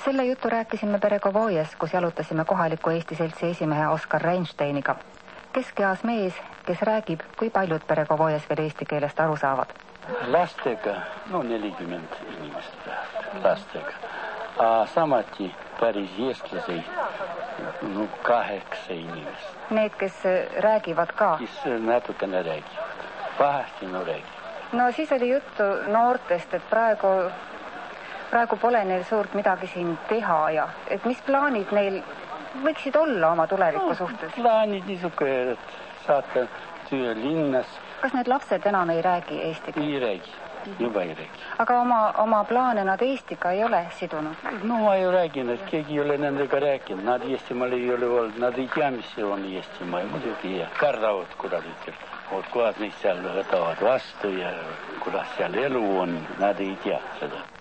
Selle juttu rääkisime Beregovoies, kus jalutasime kohaliku Eesti Seltsi esimehe Oskar Reinsteiniga. Keskeas mees, kes räägib, kui paljud Beregovoies veel eesti keelest aru saavad. Lastega, 40 inimest lastega. Samati päris eestlasi, 8 inimest. Need, kes räägivad ka? Kes natukene räägivad. Pahasti räägivad. No siis oli juttu noortest, et praegu pole neil suurt midagi siin teha ja et mis plaanid neil võiksid olla oma tuleviku suhtes? Plaanid niisugune, et saata työ linnas. Kas need lapsed enam ei räägi eesti keelt? Ei räägi, juba ei räägi. Aga oma plaane nad Eestiga ei ole sidunud? No ma ei räägin, et keegi ei ole nendega rääkinud. Nad Eestimaal ei ole olnud, nad ei tea, mis see on Eestimaa. Muidugi kardavad kuradiselt. Kuidas neid seal võtavad vastu ja kuidas seal elu on, nad ei tea seda.